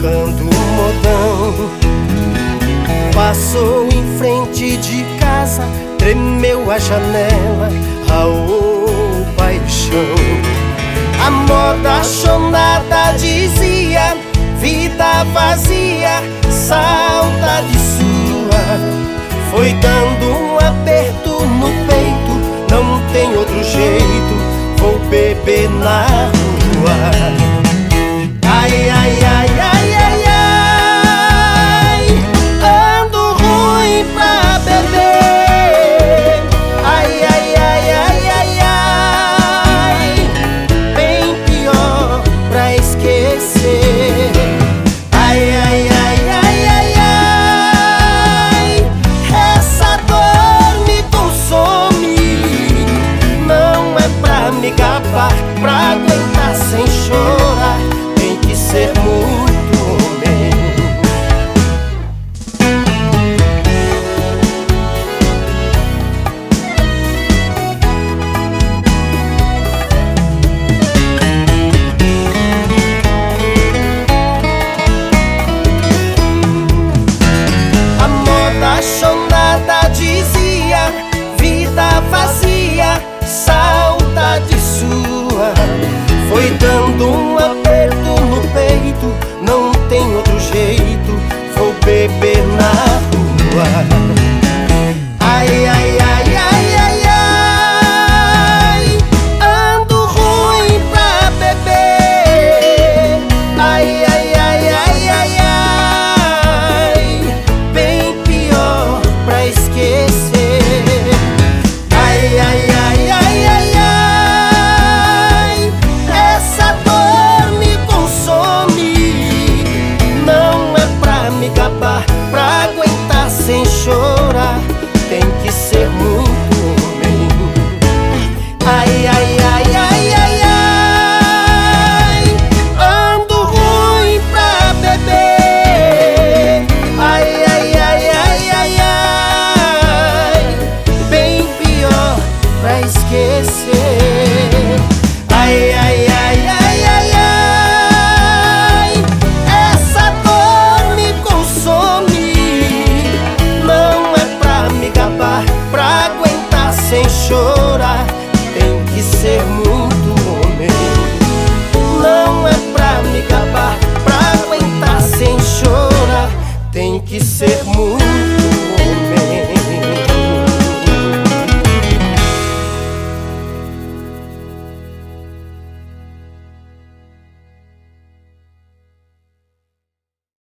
tocando modão. Passou em frente de casa, tremeu a janela, raou paixão. A moda chonada dizia: vida vazia, saudade sua. Foi dando um aperto no peito, não tem outro jeito, vou beber na